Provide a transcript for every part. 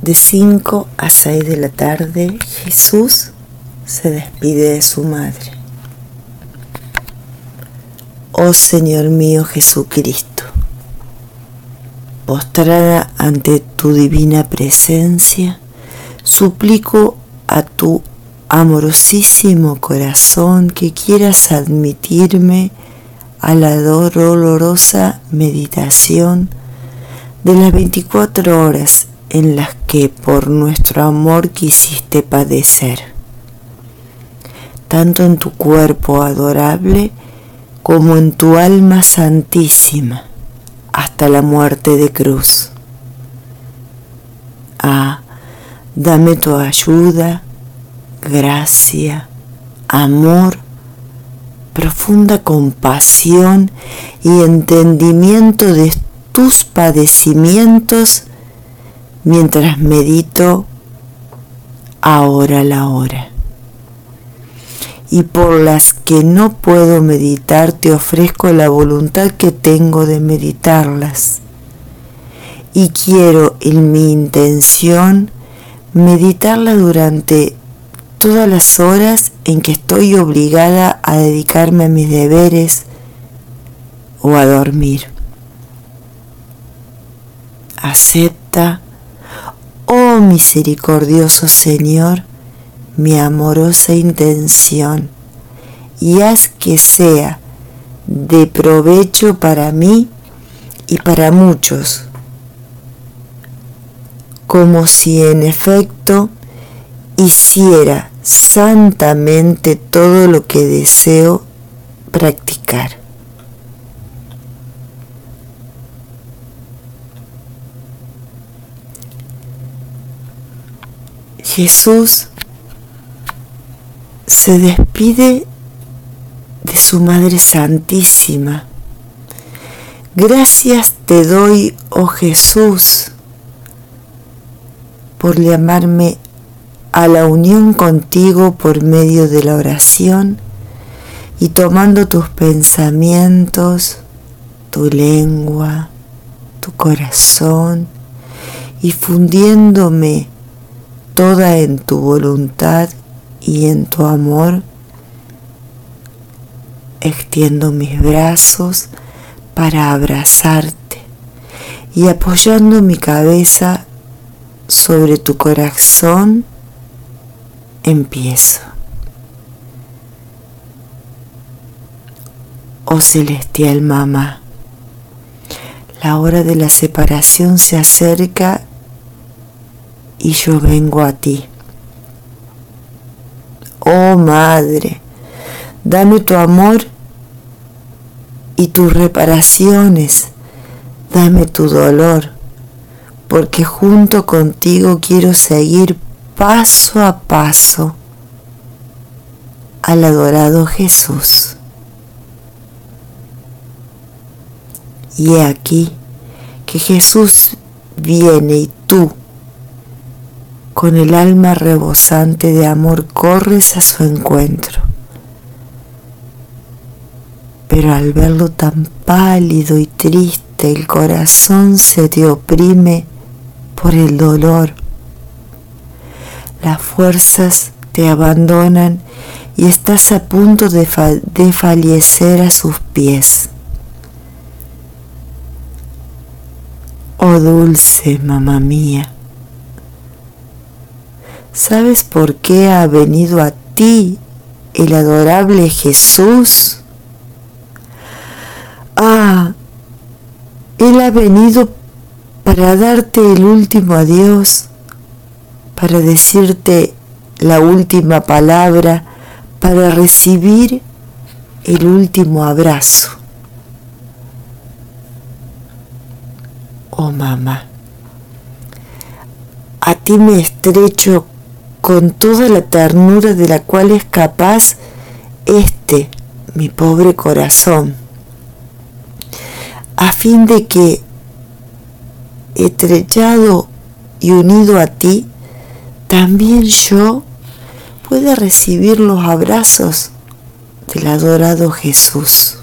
De 5 a 6 de la tarde, Jesús se despide de su madre. Oh Señor mío Jesucristo, postrada ante tu divina presencia, suplico a tu amorosísimo corazón que quieras admitirme a la dolorosa meditación de las 24 horas en las que por nuestro amor quisiste padecer, tanto en tu cuerpo adorable como en tu alma santísima, hasta la muerte de cruz. Ah, dame tu ayuda, gracia, amor, profunda compasión y entendimiento de tus padecimientos mientras medito ahora la hora. Y por las que no puedo meditar, te ofrezco la voluntad que tengo de meditarlas. Y quiero en mi intención meditarla durante todas las horas en que estoy obligada a dedicarme a mis deberes o a dormir. Acepta, oh misericordioso Señor, mi amorosa intención y haz que sea de provecho para mí y para muchos, como si en efecto hiciera santamente todo lo que deseo practicar. Jesús se despide de su Madre Santísima. Gracias te doy, oh Jesús, por llamarme a la unión contigo por medio de la oración y tomando tus pensamientos, tu lengua, tu corazón y fundiéndome toda en tu voluntad y en tu amor, extiendo mis brazos para abrazarte y apoyando mi cabeza sobre tu corazón, empiezo. Oh celestial mamá, la hora de la separación se acerca y yo vengo a ti. Oh Madre, dame tu amor y tus reparaciones, dame tu dolor, porque junto contigo quiero seguir paso a paso al adorado Jesús. Y he aquí que Jesús viene y tú, con el alma rebosante de amor, corres a su encuentro. Pero al verlo tan pálido y triste, el corazón se te oprime por el dolor. Las fuerzas te abandonan y estás a punto de fallecer a sus pies. Oh dulce mamá mía, ¿sabes por qué ha venido a ti el adorable Jesús? Ah, Él ha venido para darte el último adiós, para decirte la última palabra, para recibir el último abrazo. Oh mamá, a ti me estrecho con toda la ternura de la cual es capaz mi pobre corazón, a fin de que, estrechado y unido a ti, también yo pueda recibir los abrazos del adorado Jesús.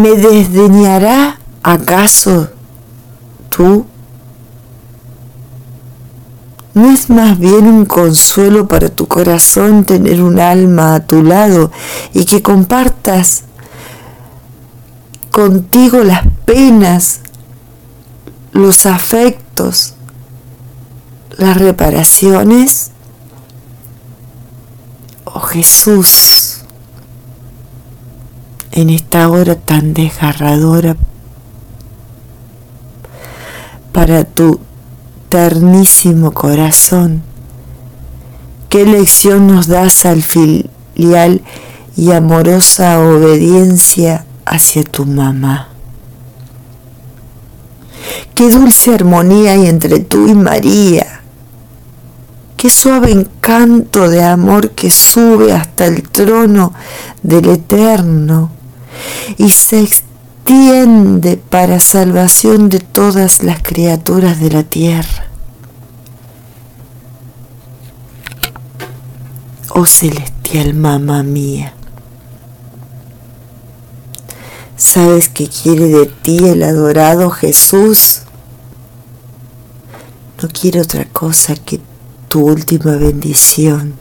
¿Me desdeñará acaso tú? ¿No es más bien un consuelo para tu corazón tener un alma a tu lado y que compartas contigo las penas, los afectos, las reparaciones? Oh Jesús, en esta hora tan desgarradora para tu ternísimo corazón, ¿qué lección nos das al filial y amorosa obediencia hacia tu mamá? Qué dulce armonía hay entre tú y María, qué suave encanto de amor que sube hasta el trono del Eterno y se extiende para salvación de todas las criaturas de la tierra. Oh celestial mamá mía, ¿sabes qué quiere de ti el adorado Jesús? No quiere otra cosa que tu última bendición.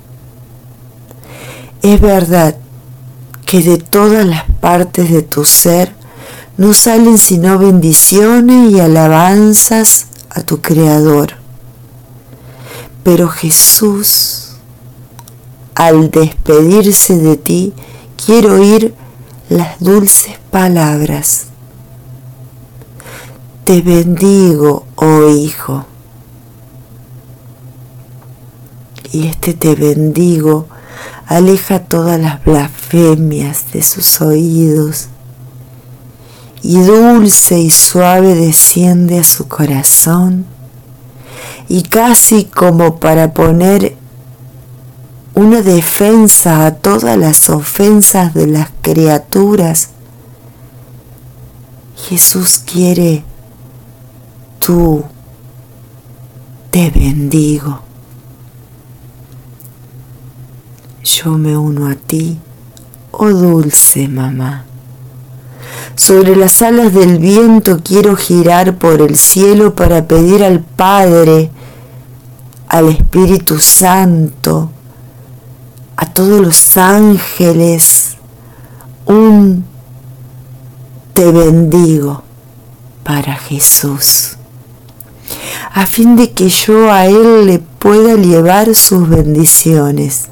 Es verdad que de todas las partes de tu ser no salen sino bendiciones y alabanzas a tu Creador. Pero Jesús, al despedirse de ti, quiere oír las dulces palabras: te bendigo, oh Hijo. Y este te bendigo aleja todas las blasfemias de sus oídos y dulce y suave desciende a su corazón, y casi como para poner una defensa a todas las ofensas de las criaturas, Jesús quiere: tú te bendigo. Yo me uno a ti, oh dulce mamá. Sobre las alas del viento quiero girar por el cielo para pedir al Padre, al Espíritu Santo, a todos los ángeles, un te bendigo para Jesús, a fin de que yo a Él le pueda llevar sus bendiciones.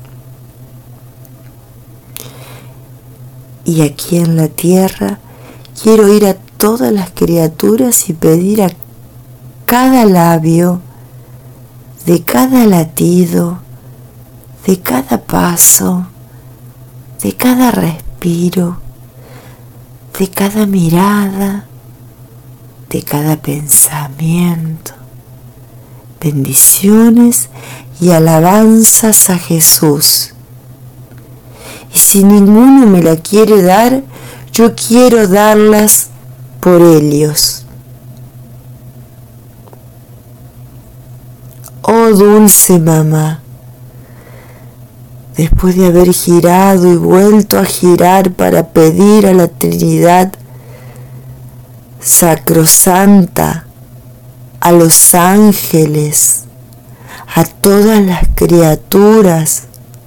Y aquí en la tierra quiero ir a todas las criaturas y pedir a cada labio, de cada latido, de cada paso, de cada respiro, de cada mirada, de cada pensamiento, bendiciones y alabanzas a Jesús. Y si ninguno me la quiere dar, yo quiero darlas por ellos. Oh dulce mamá, después de haber girado y vuelto a girar para pedir a la Trinidad sacrosanta, a los ángeles, a todas las criaturas,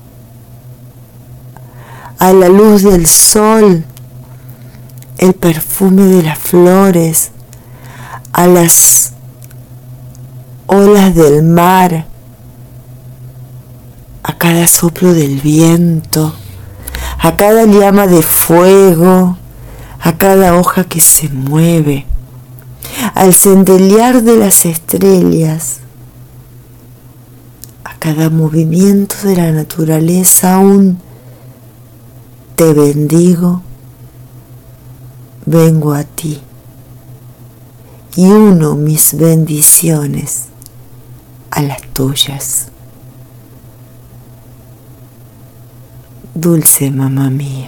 a la luz del sol, el perfume de las flores, a las olas del mar, a cada soplo del viento, a cada llama de fuego, a cada hoja que se mueve, al centellear de las estrellas, a cada movimiento de la naturaleza, un te bendigo, vengo a ti y uno mis bendiciones a las tuyas. Dulce mamá mía,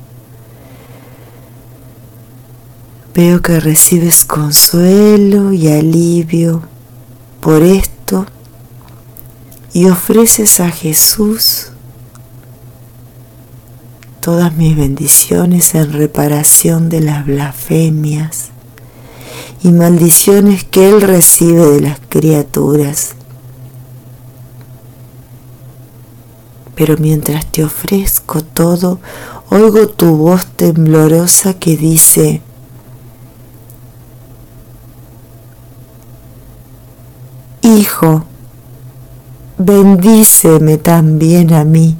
veo que recibes consuelo y alivio por esto y ofreces a Jesús todas mis bendiciones en reparación de las blasfemias y maldiciones que Él recibe de las criaturas. Pero mientras te ofrezco todo, oigo tu voz temblorosa que dice: Hijo, bendíceme también a mí.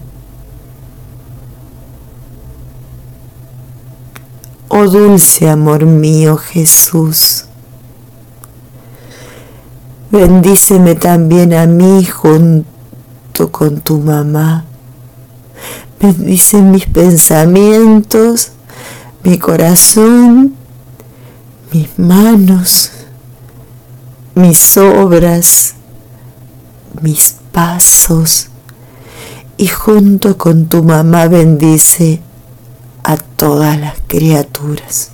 Oh dulce amor mío Jesús, bendíceme también a mí junto con tu mamá. Bendice mis pensamientos, mi corazón, mis manos, mis obras, mis pasos, y junto con tu mamá bendice a todas las criaturas.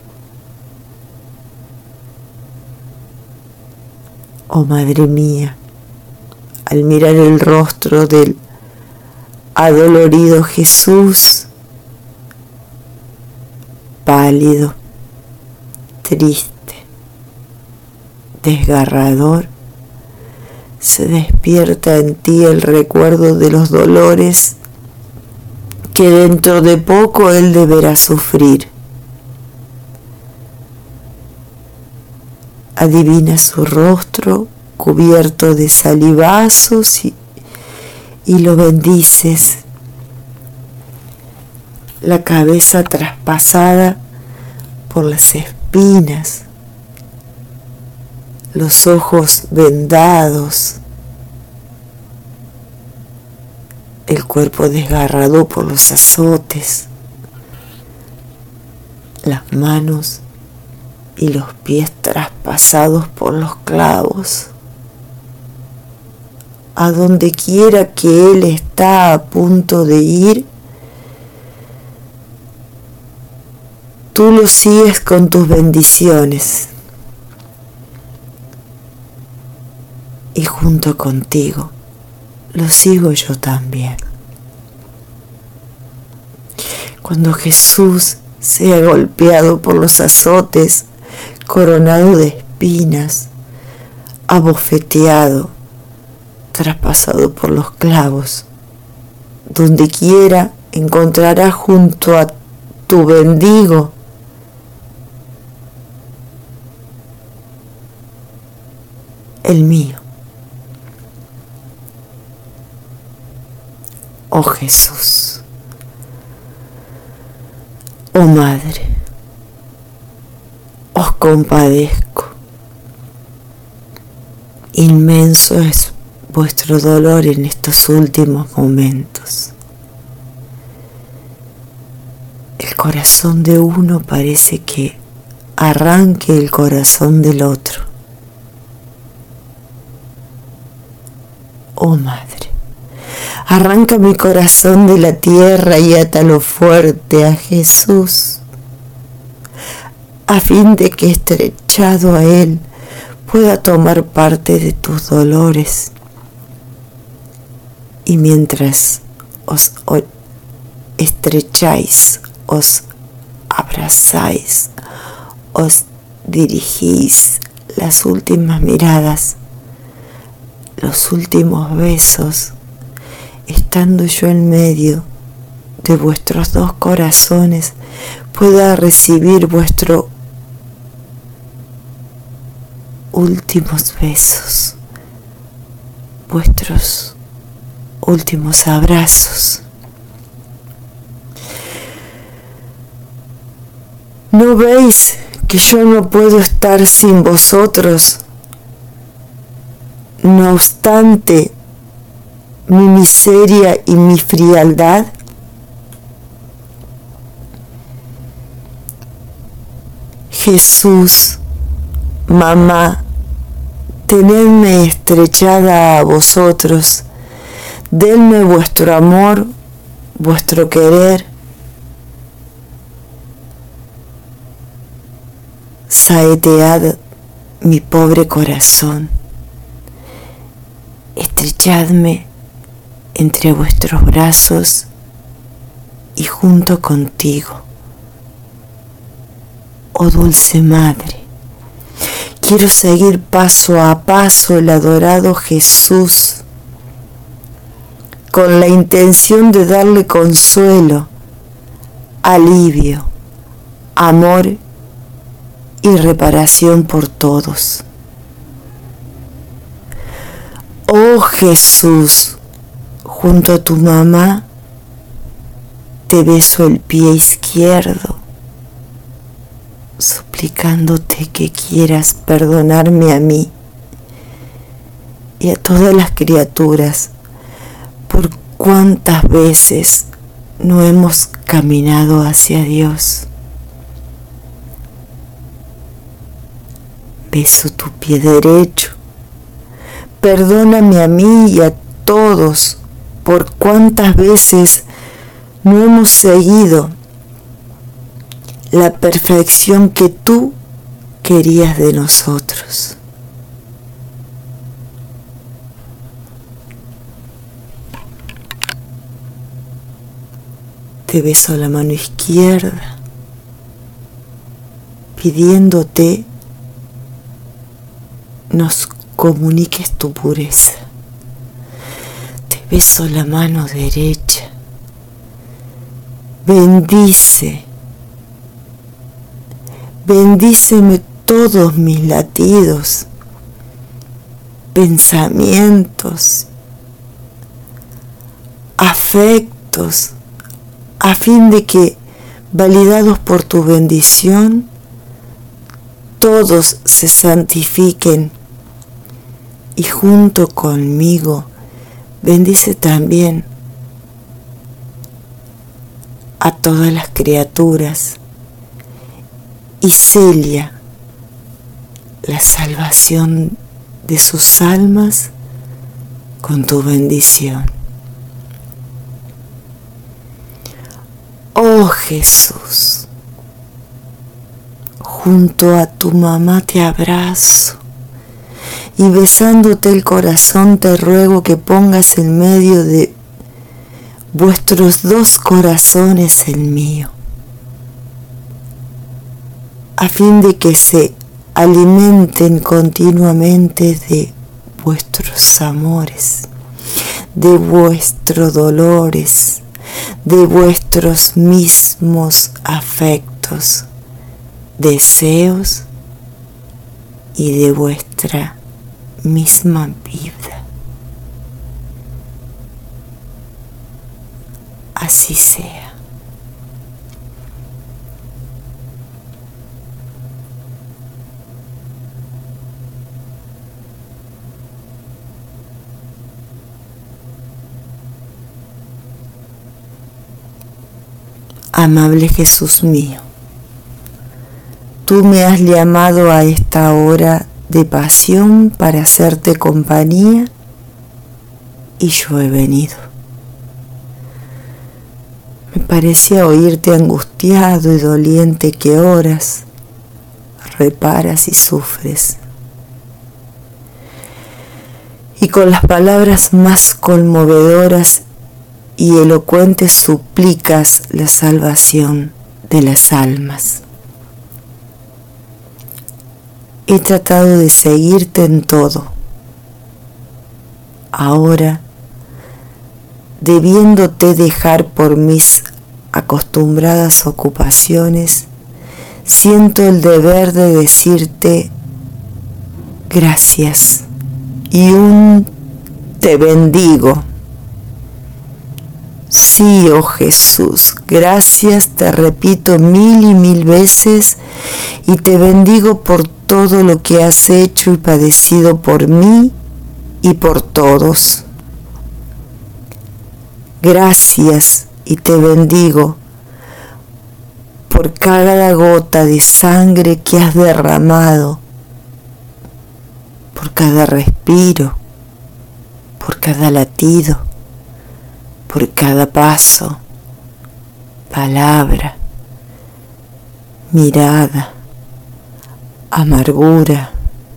Oh Madre mía, al mirar el rostro del adolorido Jesús, pálido, triste, desgarrador, se despierta en ti el recuerdo de los dolores que dentro de poco Él deberá sufrir. Adivina su rostro cubierto de salivazos y lo bendices. La cabeza traspasada por las espinas, los ojos vendados, el cuerpo desgarrado por los azotes, las manos y los pies traspasados por los clavos. A donde quiera que Él está a punto de ir, tú lo sigues con tus bendiciones. Y junto contigo lo sigo yo también. Cuando Jesús sea golpeado por los azotes, coronado de espinas, abofeteado, traspasado por los clavos, donde quiera encontrará junto a tu bendigo el mío. Oh Jesús, oh Madre, os compadezco. Inmenso es vuestro dolor en estos últimos momentos. El corazón de uno parece que arranque el corazón del otro. Oh Madre, arranca mi corazón de la tierra y átalo fuerte a Jesús, a fin de que estrechado a Él pueda tomar parte de tus dolores. Y mientras os estrecháis, os abrazáis, os dirigís las últimas miradas, los últimos besos, estando yo en medio de vuestros dos corazones, pueda recibir vuestros últimos besos, vuestros últimos abrazos. ¿No veis que yo no puedo estar sin vosotros? No obstante mi miseria y mi frialdad. Jesús, mamá, tenedme estrechada a vosotros, denme vuestro amor, vuestro querer. Saetead mi pobre corazón, estrechadme entre vuestros brazos y junto contigo. Oh dulce Madre, quiero seguir paso a paso el adorado Jesús con la intención de darle consuelo, alivio, amor y reparación por todos. Oh Jesús, junto a tu mamá, te beso el pie izquierdo, suplicándote que quieras perdonarme a mí y a todas las criaturas por cuántas veces no hemos caminado hacia Dios. Beso tu pie derecho, perdóname a mí y a todos por cuántas veces no hemos seguido la perfección que tú querías de nosotros. Te beso la mano izquierda, pidiéndote nos comuniques tu pureza. Te beso la mano derecha. Bendíceme todos mis latidos, pensamientos, afectos, a fin de que, validados por tu bendición, todos se santifiquen, y junto conmigo bendice también a todas las criaturas y sella la salvación de sus almas con tu bendición. Oh Jesús, junto a tu mamá te abrazo y besándote el corazón te ruego que pongas en medio de vuestros dos corazones el mío, a fin de que se alimenten continuamente de vuestros amores, de vuestros dolores, de vuestros mismos afectos, deseos y de vuestra misma vida. Así sea. Amable Jesús mío, tú me has llamado a esta hora de pasión para hacerte compañía y yo he venido. Me parecía oírte angustiado y doliente que oras, reparas y sufres. Y con las palabras más conmovedoras y elocuentes suplicas la salvación de las almas. He tratado de seguirte en todo. Ahora, debiéndote dejar por mis acostumbradas ocupaciones, siento el deber de decirte gracias y un te bendigo. Sí, oh Jesús, gracias te repito 1000 y 1000 veces y te bendigo por todo lo que has hecho y padecido por mí y por todos. Gracias y te bendigo por cada gota de sangre que has derramado, por cada respiro, por cada latido, por cada paso, palabra, mirada, amargura,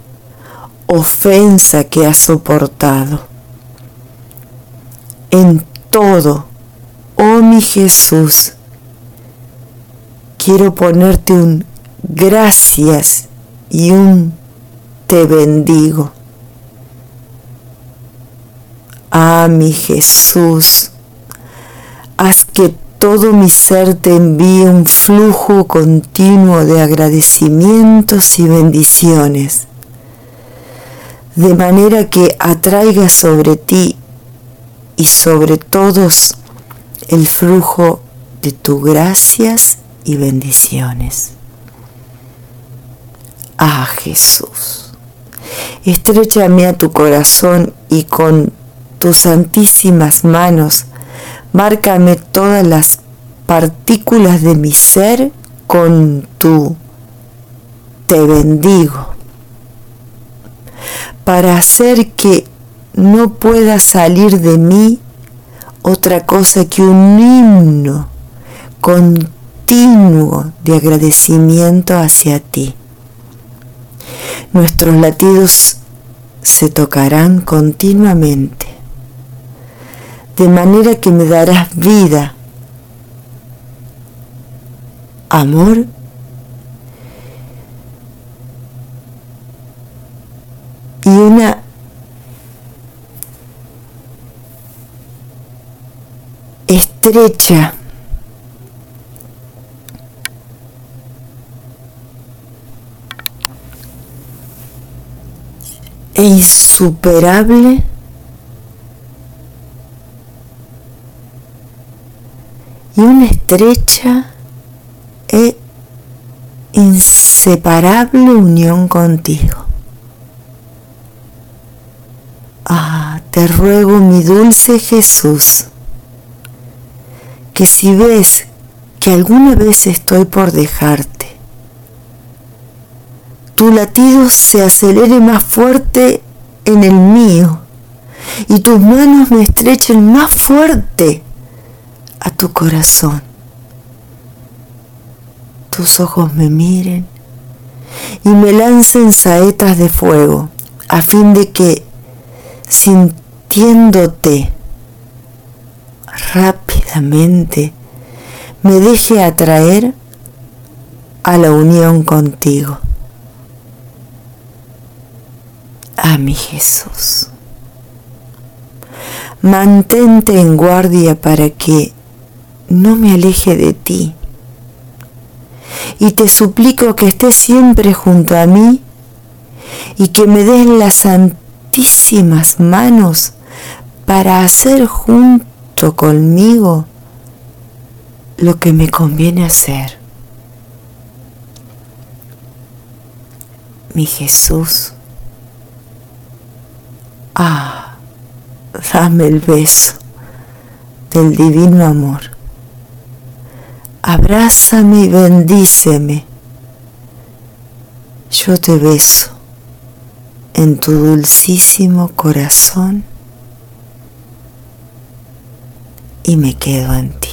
ofensa que has soportado. En todo, oh mi Jesús, quiero ponerte un gracias y un te bendigo. Ah, mi Jesús, haz que todo mi ser te envíe un flujo continuo de agradecimientos y bendiciones, de manera que atraiga sobre ti y sobre todos el flujo de tus gracias y bendiciones. Ah, Jesús, estréchame a tu corazón y con tus santísimas manos márcame todas las partículas de mi ser con tu te bendigo, para hacer que no pueda salir de mí otra cosa que un himno continuo de agradecimiento hacia ti. Nuestros latidos se tocarán continuamente, de manera que me darás vida, amor y una estrecha e insuperable y una estrecha e inseparable unión contigo. Ah, te ruego, mi dulce Jesús, que si ves que alguna vez estoy por dejarte, tu latido se acelere más fuerte en el mío y tus manos me estrechen más fuerte a tu corazón. Tus ojos me miren y me lancen saetas de fuego, a fin de que, sintiéndote rápidamente, me deje atraer a la unión contigo. Ah, mi Jesús, mantente en guardia para que no me aleje de ti, y te suplico que estés siempre junto a mí y que me des las santísimas manos para hacer junto conmigo lo que me conviene hacer. Mi Jesús, ah, dame el beso del divino amor. Abrázame y bendíceme. Yo te beso en tu dulcísimo corazón y me quedo en ti.